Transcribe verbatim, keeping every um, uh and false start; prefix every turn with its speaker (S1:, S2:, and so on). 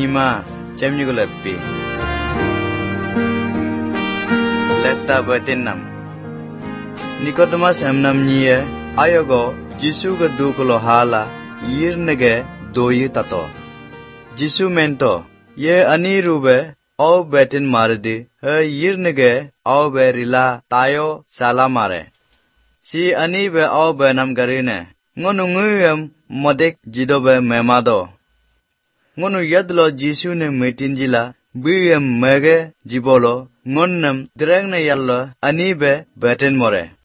S1: nima chemnyugulapi. Letta batinam. Nicodemus emnam niye ayogo Jisu ga dukulo hala yirnege doyi tato. Jisu mento ye ani rube au betin mardi he yirnege au berila tayo sala mare. Si ani be au benam garine ngonu nguyem modek jidobe memado. Ngonu yadlo Jisu ne metinjila biyem mege jibolo ngonnam dregne yalla ani be betin more.